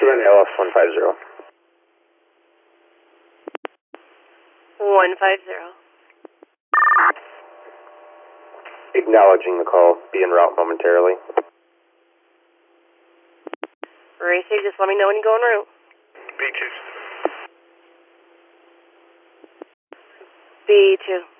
on LF 150. 150. Acknowledging the call. Be en route momentarily. Racy, just let me know when you go en route. B2. B2.